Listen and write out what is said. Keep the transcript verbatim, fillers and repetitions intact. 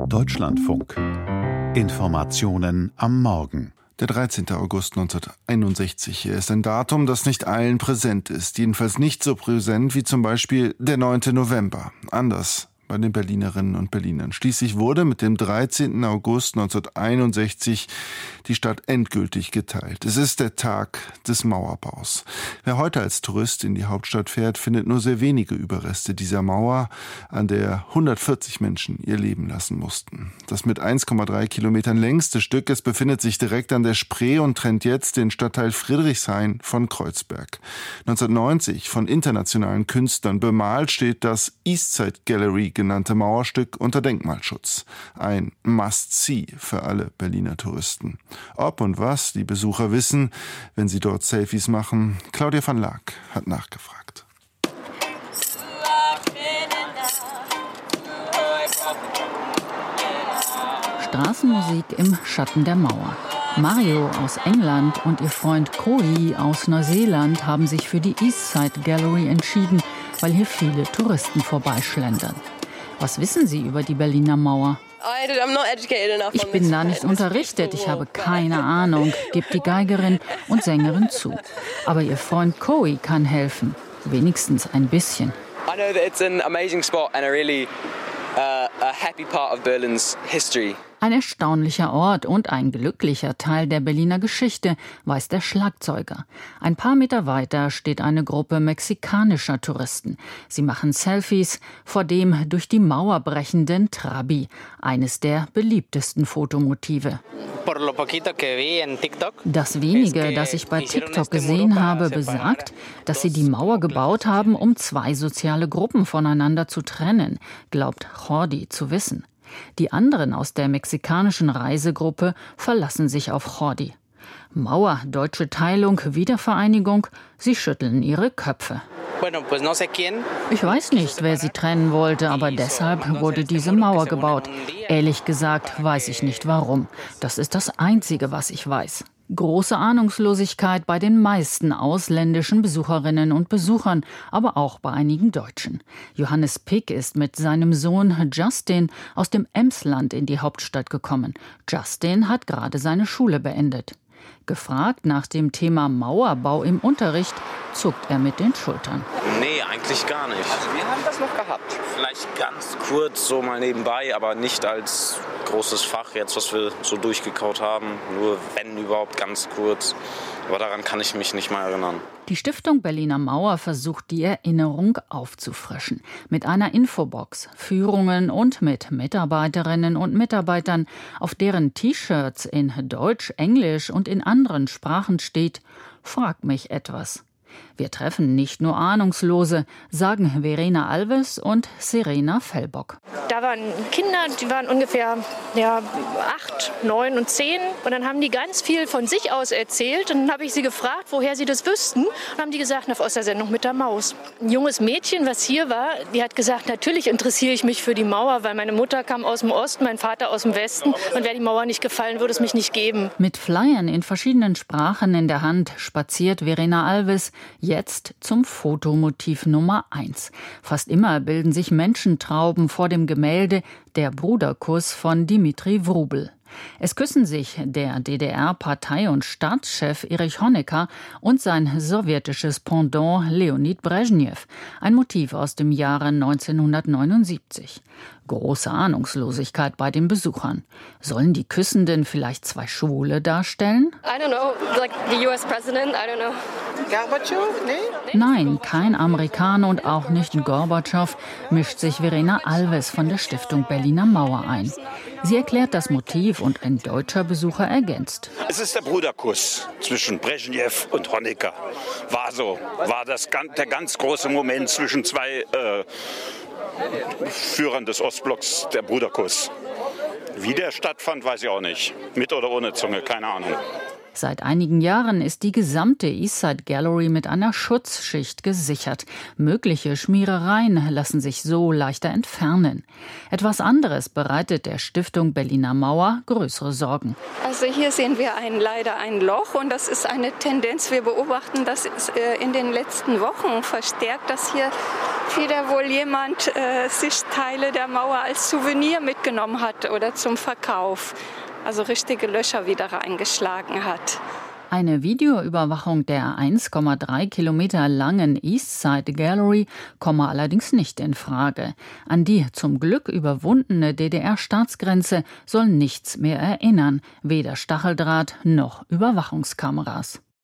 Deutschlandfunk. Informationen am Morgen. Der dreizehnte August neunzehnhunderteinundsechzig. Er ist ein Datum, das nicht allen präsent ist. Jedenfalls nicht so präsent wie zum Beispiel der neunte November. Anders bei den Berlinerinnen und Berlinern. Schließlich wurde mit dem dreizehnten August neunzehnhunderteinundsechzig die Stadt endgültig geteilt. Es ist der Tag des Mauerbaus. Wer heute als Tourist in die Hauptstadt fährt, findet nur sehr wenige Überreste dieser Mauer, an der hundertvierzig Menschen ihr Leben lassen mussten. Das mit eins Komma drei Kilometern längste Stück, es befindet sich direkt an der Spree und trennt jetzt den Stadtteil Friedrichshain von Kreuzberg. neunzehnhundertneunzig von internationalen Künstlern bemalt, steht das Eastside Gallery genannte Mauerstück unter Denkmalschutz. Ein Must-See für alle Berliner Touristen. Ob und was die Besucher wissen, wenn sie dort Selfies machen, Claudia van Laak hat nachgefragt. Straßenmusik im Schatten der Mauer. Mario aus England und ihr Freund Koi aus Neuseeland haben sich für die Eastside Gallery entschieden, weil hier viele Touristen vorbeischlendern. Was wissen Sie über die Berliner Mauer? Ich bin da nicht unterrichtet, ich habe keine Ahnung, gibt die Geigerin und Sängerin zu. Aber ihr Freund Koi kann helfen, wenigstens ein bisschen. I know that it's an amazing spot and a really uh, a happy part of Berlin's history. Ein erstaunlicher Ort und ein glücklicher Teil der Berliner Geschichte, weiß der Schlagzeuger. Ein paar Meter weiter steht eine Gruppe mexikanischer Touristen. Sie machen Selfies vor dem durch die Mauer brechenden Trabi, eines der beliebtesten Fotomotive. Das wenige, das ich bei TikTok gesehen habe, besagt, dass sie die Mauer gebaut haben, um zwei soziale Gruppen voneinander zu trennen, glaubt Jordi zu wissen. Die anderen aus der mexikanischen Reisegruppe verlassen sich auf Jordi. Mauer, deutsche Teilung, Wiedervereinigung, sie schütteln ihre Köpfe. Ich weiß nicht, wer sie trennen wollte, aber deshalb wurde diese Mauer gebaut. Ehrlich gesagt weiß ich nicht warum. Das ist das Einzige, was ich weiß. Große Ahnungslosigkeit bei den meisten ausländischen Besucherinnen und Besuchern, aber auch bei einigen Deutschen. Johannes Pick ist mit seinem Sohn Justin aus dem Emsland in die Hauptstadt gekommen. Justin hat gerade seine Schule beendet. Gefragt nach dem Thema Mauerbau im Unterricht, zuckt er mit den Schultern. Nee, eigentlich gar nicht. Also wir haben das noch gehabt. Vielleicht ganz kurz, so mal nebenbei, aber nicht als großes Fach jetzt, was wir so durchgekaut haben. Nur wenn überhaupt ganz kurz. Aber daran kann ich mich nicht mal erinnern. Die Stiftung Berliner Mauer versucht, die Erinnerung aufzufrischen. Mit einer Infobox, Führungen und mit Mitarbeiterinnen und Mitarbeitern, auf deren T-Shirts in Deutsch, Englisch und in anderen Sprachen steht: Frag mich etwas. Wir treffen nicht nur Ahnungslose, sagen Verena Alves und Serena Fellbock. Da waren Kinder, die waren ungefähr ja, acht, neun und zehn. Und dann haben die ganz viel von sich aus erzählt. Und dann habe ich sie gefragt, woher sie das wüssten. Und haben die gesagt, aus der Sendung mit der Maus. Ein junges Mädchen, was hier war, die hat gesagt, natürlich interessiere ich mich für die Mauer, weil meine Mutter kam aus dem Osten, mein Vater aus dem Westen. Und wäre die Mauer nicht gefallen, würde es mich nicht geben. Mit Flyern in verschiedenen Sprachen in der Hand spaziert Verena Alves jetzt zum Fotomotiv Nummer eins. Fast immer bilden sich Menschentrauben vor dem Gemälde Der Bruderkuss von Dimitri Wrubel. Es küssen sich der D D R-Partei- und Staatschef Erich Honecker und sein sowjetisches Pendant Leonid Brezhnev, ein Motiv aus dem Jahre neunzehnhundertneunundsiebzig. Große Ahnungslosigkeit bei den Besuchern. Sollen die Küssenden vielleicht zwei Schwule darstellen? I don't know, like the U S President, I don't know. Gorbatschow? Nee? Nein, kein Amerikaner und auch nicht Gorbatschow, mischt sich Verena Alves von der Stiftung Berliner Mauer ein. Sie erklärt das Motiv und ein deutscher Besucher ergänzt. Es ist der Bruderkuss zwischen Brezhnev und Honecker. War so, war das der ganz große Moment zwischen zwei äh, Führern des Ostblocks, der Bruderkuss. Wie der stattfand, weiß ich auch nicht. Mit oder ohne Zunge, keine Ahnung. Seit einigen Jahren ist die gesamte Eastside Gallery mit einer Schutzschicht gesichert. Mögliche Schmierereien lassen sich so leichter entfernen. Etwas anderes bereitet der Stiftung Berliner Mauer größere Sorgen. Also hier sehen wir ein, leider ein Loch und das ist eine Tendenz. Wir beobachten das in den letzten Wochen verstärkt, dass hier entweder wohl jemand äh, sich Teile der Mauer als Souvenir mitgenommen hat oder zum Verkauf. Also richtige Löcher wieder reingeschlagen hat. Eine Videoüberwachung der eins Komma drei Kilometer langen Eastside Gallery komme allerdings nicht in Frage. An die zum Glück überwundene D D R-Staatsgrenze soll nichts mehr erinnern, weder Stacheldraht noch Überwachungskameras.